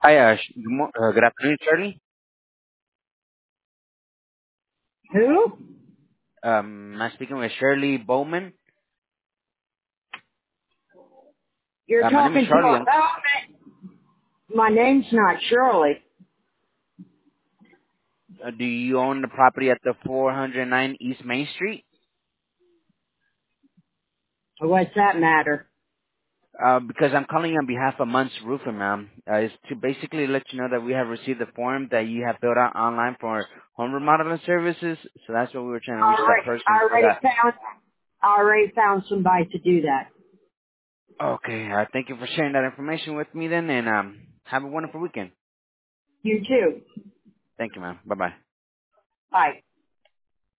Hi, good afternoon, Shirley. Who? I'm speaking with Shirley Bowman. You're My name is talking to Charlie. about me? My name's not Shirley. Do you own the property at the 409 East Main Street? What's that matter? Because I'm calling on behalf of Munts Roofing, ma'am. It's to basically let you know that we have received the form that you have filled out online for home remodeling services. So that's what we were trying to reach that person I for already that. found I already found somebody to do that. Okay, thank you for sharing that information with me then, and have a wonderful weekend. You too. Thank you, ma'am. Bye-bye. Bye.